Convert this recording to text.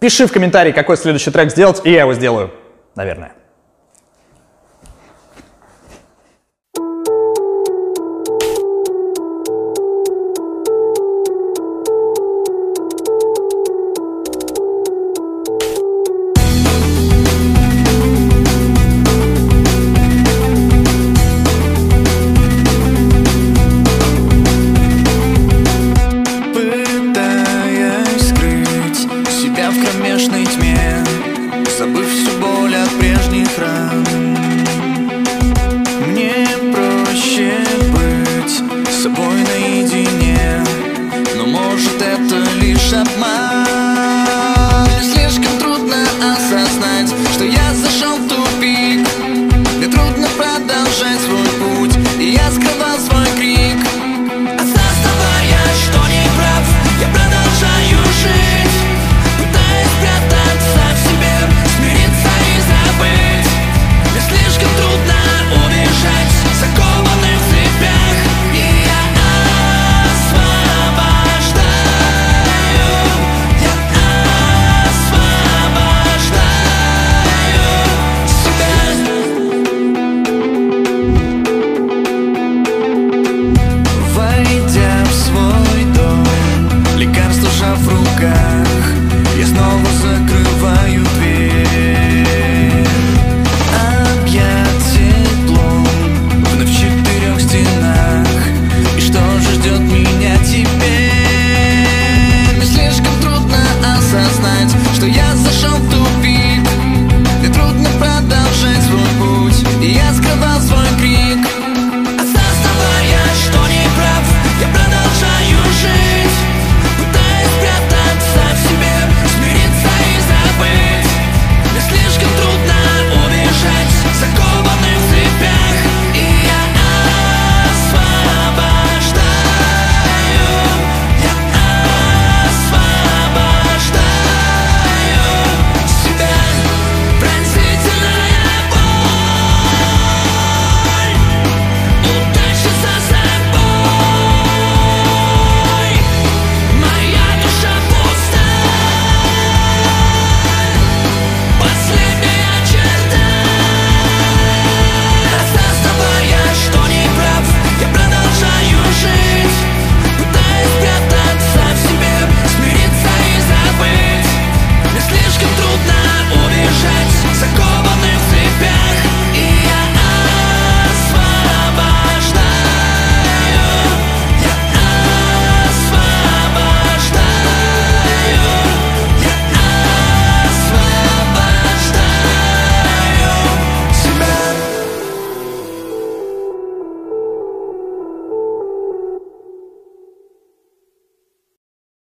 Пиши в комментарии, какой следующий трек сделать, и я его сделаю, наверное. Забыв всю боль от прежних ран, мне проще быть с собой наедине, но может это лишь обман. Слишком трудно осознать, что я зашел в тупик. Мне трудно продолжать свой путь, и я скрывал свой крик. Осознавая, что не прав, я продолжаю жить, пытаясь спрятаться в себе, смириться и забыть. Мне слишком трудно убежать, закованный в цепях, и я освобождаю, я освобождаю себя. Войдя в свой дом, лекарство сжав в руках, я снова закрываю дверь. Объят теплом, вновь в 4 стенах. И что же ждет меня теперь? Мне слишком трудно осознать, что я